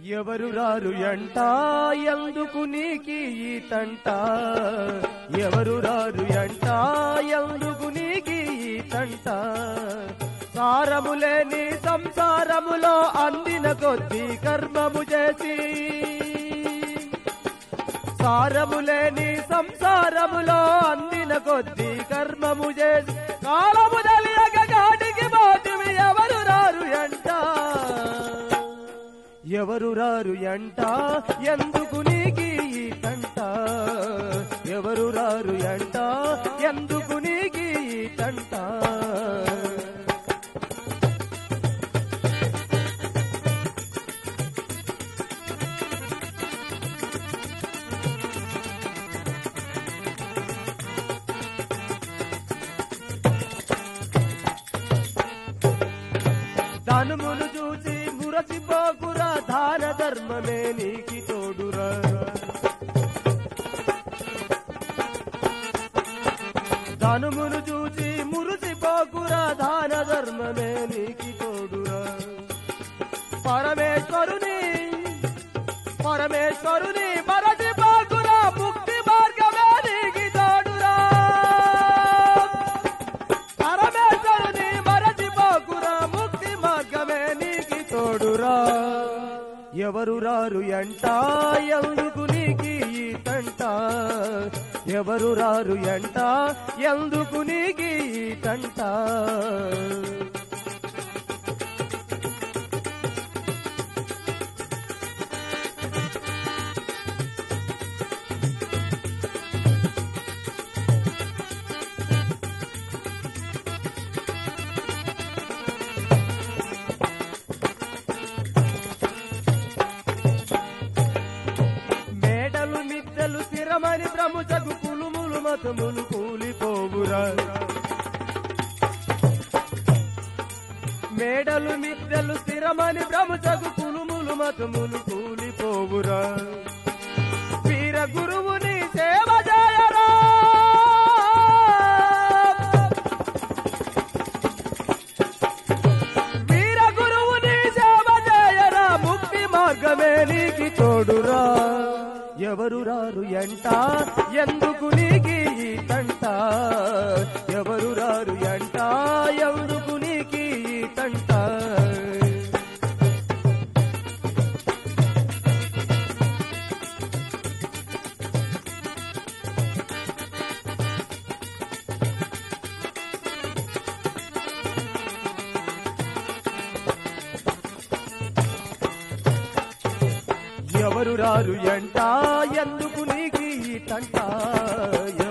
ఎవరు రారు ఎంట ఎందుకు నీకి ఈ తంట ఎవరు రారు ఎంట ఎందుకు నీకి ఈ తంట సారములేని సంసారములో అందిన కొద్ది కర్మము చేసి సారములేని సంసారములో అందిన కొద్ది కర్మము చేసి కాలము తెలియక గాడికి పోతివి ఎవరు రారు ఎంట ఎవరు రారు ఎంట ఎందుకు నీకి ఈ తంట ఎవరు రారు ఎంట ఎందుకు నీకి ఈ తంట ధనమును చూసి మురసిపోకురా దాన ధర్మమే నీకి తోడురా ధనమును చూసి మురసిపోకురా దాన ధర్మమే నీకి తోడురా పరమేశ్వరుని మరసిపోకురా ముక్తి మార్గమే నీకి తోడురా పరమేశ్వరుని మరసిపోకురా ముక్తి మార్గమే నీకి తోడురా ఎవరు రారు ఎంట ఎందుకు నీకి ఈ తంట ఎవరు రారు ఎంట ఎందుకు నీకి ఈ తంట స్థిరమని బ్రహ్మచగు కులుములు మతములు కూలిపోవురా మేడలు మిద్దెలు స్థిరమని బ్రహ్మచగు కులుములు మతములు కూలిపోవురా వీర గురువుని సేవ చేయరా వీర గురువుని సేవ చేయరా ముక్తి మార్గమే నీకి తోడురా ఎవరు రారు ఎంట ఎందుకు నీకి ఈ తంట ఎవరు రారు ఎంట ఎందుకు నీకి ఈ తంట ఎవరు రారు ఎంట ఎందుకు నీకి ఈ తంట